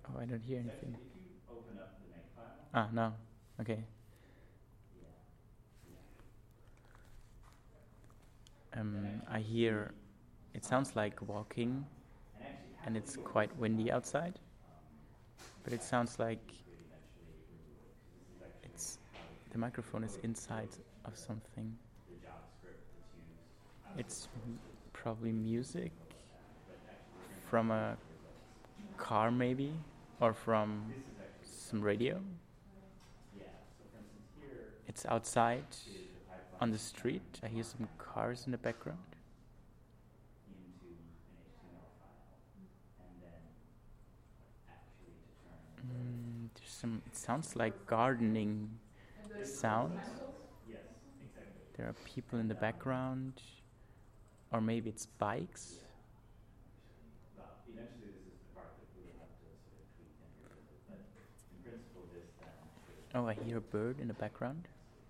Oh, I don't hear anything. If you open up the Makefile. Ah, no. Okay. I hear. It sounds like walking, and it's quite windy outside. But it sounds like it's the microphone is inside of something. It's probably music from a car, maybe, or from some radio. It's outside on the street. I hear some cars in the background. There's some. It sounds like gardening sounds. There are people in the background, or maybe it's bikes. Oh, I hear a bird in the background.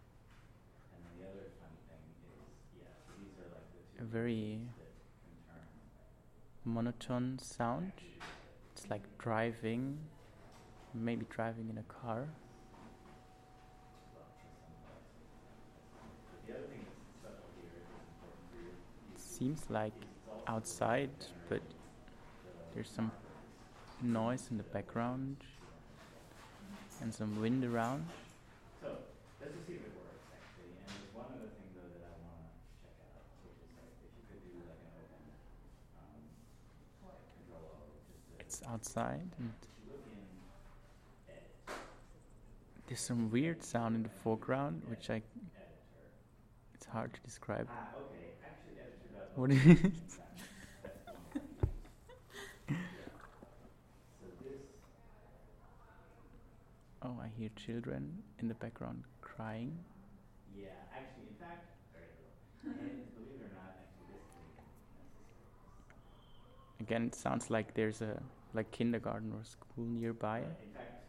A very monotone sound. It's like driving, maybe driving in a car. It seems like outside, but there's some noise in the background and some wind around. So let's just see if it works actually. And there's one other thing though that I want to check out, which is like if you could do like an open control O. It's outside and there's some weird sound in the foreground, which it's hard to describe. Okay. Actually, editor does. What is it? Oh, I hear children in the background crying. Yeah, actually, in fact, very cool. And believe it or not, actually, this thing. Again, it sounds like there's a kindergarten or school nearby. In fact,